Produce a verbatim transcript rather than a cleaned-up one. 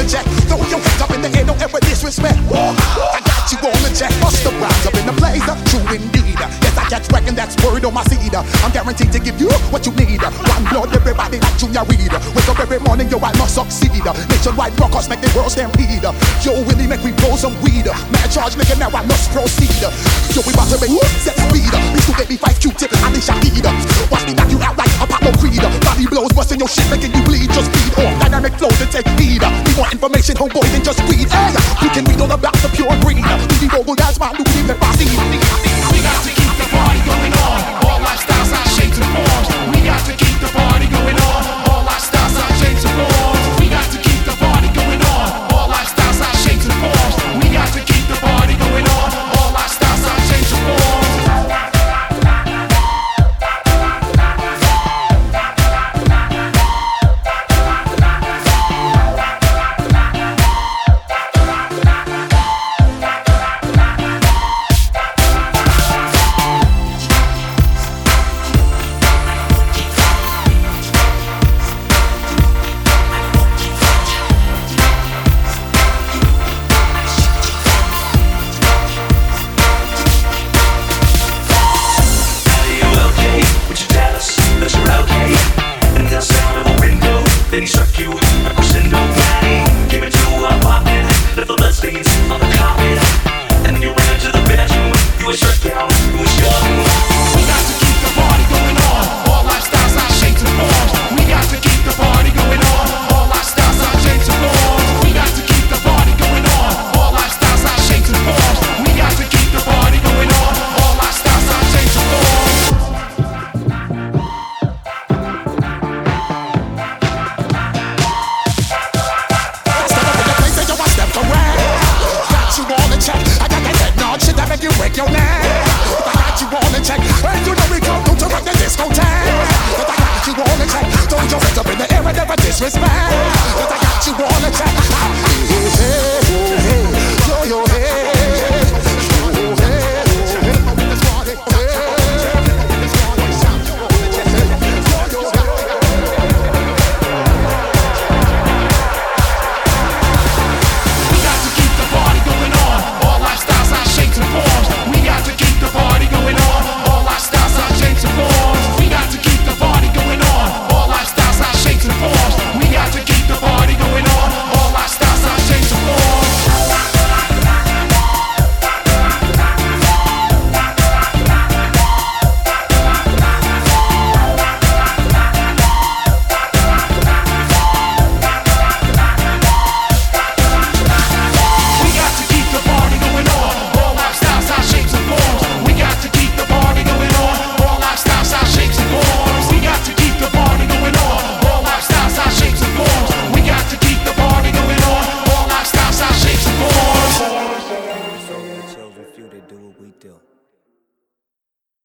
check. Throw your hands up in the air, don't ever disrespect. I got you on the check. Bust the rhymes up in the blazer, true indeed. Yes, I catch wreck and that's word on my seed. I'm guaranteed to give you what you need. One blood, everybody like Junior Reid. Wake up every morning, yo, I must succeed. Nationwide rockers make the world stampede. Yo, Willie, make we blow some weed. Man, charge nigga, now I must proceed. Yo, we about to make set speed. These two baby five Q-tip, I need Shahid. Watch me knock you out like Apollo Creed. Body blows, busting your shit, making you bleed. Just feed off dynamic flows and take heed. We want information, homeboy, than just read. Hey, you can read all about the pure breed. We roll, that's my new team, let me see. We got to keep the party going on. All lifestyles, our shapes and forms. We got to keep the party going on. All lifestyles, our shapes and forms. We got to keep the party going on. All lifestyles, our shapes and forms. We got to keep the party going on. All lifestyles, our shapes and forms. Then he struck you a crescendo daddy. Came into a apartment, left the bloodstains on the carpet. And then you ran into the bedroom. You were shut down, you were young. We got to keep the party going on. All lifestyles, our shapes and forms. We got to keep the party going on. All lifestyles, our shapes and forms. We got to keep the party going on. All lifestyles, our shapes and forms. We got to keep the party going on. All lifestyles, our shapes and forms. I got that head nod shit that make you break your neck. I got you on the check, and you know we come through to rock the discotheque. But I got you on the check, throw your hands up in the air and never disrespect. But I got you on the check.